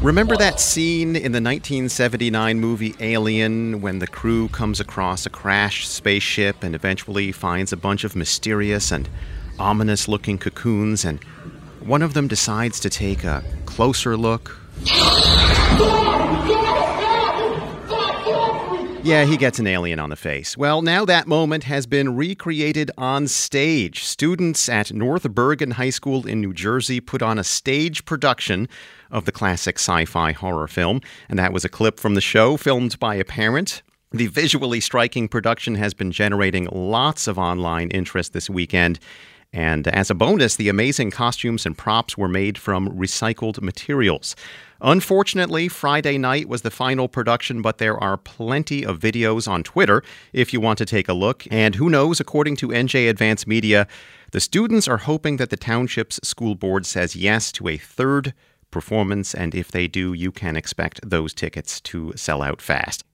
Remember that scene in the 1979 movie Alien when the crew comes across a crashed spaceship and eventually finds a bunch of mysterious and ominous-looking cocoons, and one of them decides to take a closer look? Yeah, he gets an alien on the face. Well, now that moment has been recreated on stage. Students at North Bergen High School in New Jersey put on a stage production of the classic sci-fi horror film, and that was a clip from the show filmed by a parent. The visually striking production has been generating lots of online interest this weekend. And as a bonus, the amazing costumes and props were made from recycled materials. Unfortunately, Friday night was the final production, but there are plenty of videos on Twitter if you want to take a look. And who knows, according to NJ Advance Media, the students are hoping that the township's school board says yes to a third performance, and if they do, you can expect those tickets to sell out fast.